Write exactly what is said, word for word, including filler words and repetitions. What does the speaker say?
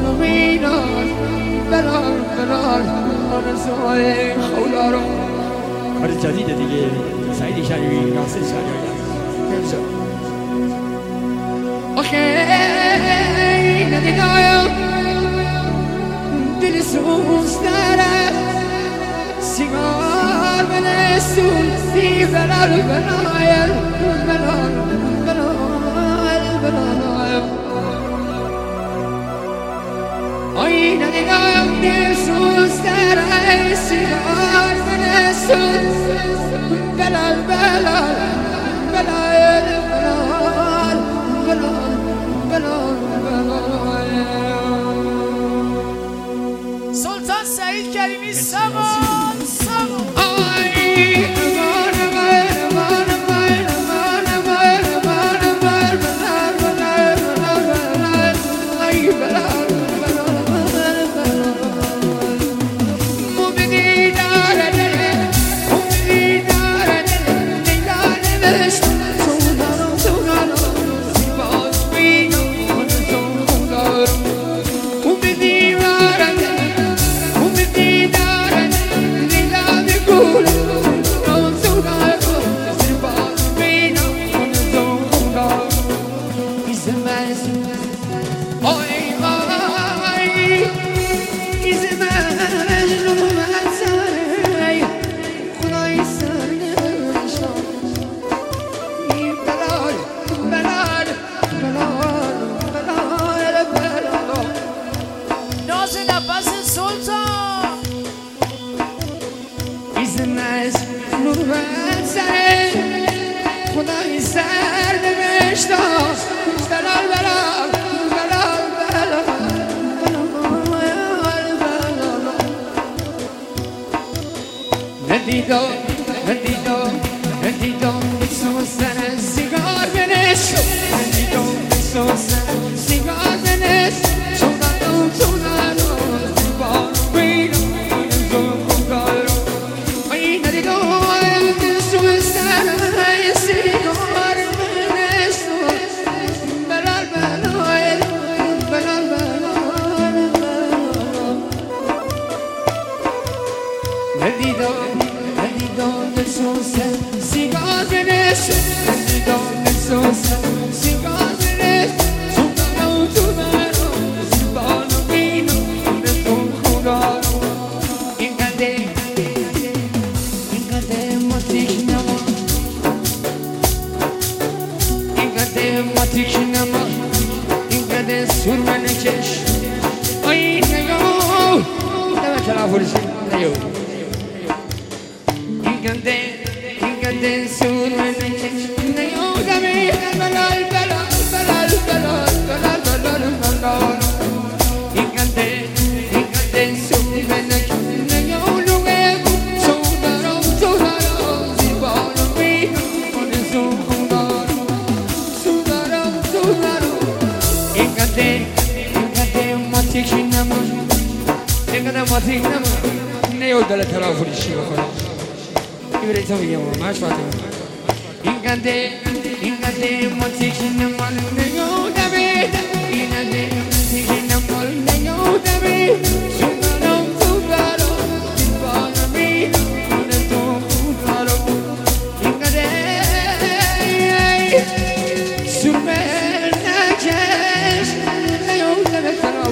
وینار بلال بلال آرزوهای خولارو کار جدیده دیگه سعید شریفی ناصر شریعی آخه ندیدایم دل سوز داره سیگار بنسون سی بلال بلال بلال بلال بلال آی ندیدایم دل سوز داره سیگار بنسون بلال بلال بلال بلال بلال بلال بلال سلطان سعید کریمی سامان سامان خدای سر نوشته بلال بلال بلال بلال بلال ندیدم ندیدم ندیدم سوزن سیگار بنشو ندیدم سوزن سیگار بنشو شدم شدم بار بینم زنگارو ای ندیدم سوزن سیگار بنشو بلال بلال بلال بلال ندیدم ندیدم سوزن سیگار بنشو ندیدم سوزن سیگار بنشو شدم شدم بار بینم زنگارو اینقدر اینقدر ماتیک نما اینقدر ماتیک نما اینقدر سرمه نکش آی نگاه دمه تلافورشی نیو اینقدر اینقدر سرمه نکش نیو دمه بلال بلال بلال بلال بلال بلال بلال اینقدر اینقدر سرمه نکش نیو لوگه سودارم سودارم زیبارم بیرون زنگارم سودارم سودارم اینقدر اینقدر ماتیک نما اینقدر ماتیک نما نیو دل تلافورشی بخورم ایوری تو میگم ماش فاطمه اینقدر اینقدر ماتیک نما نیو دمه اینقدر ماتیک نما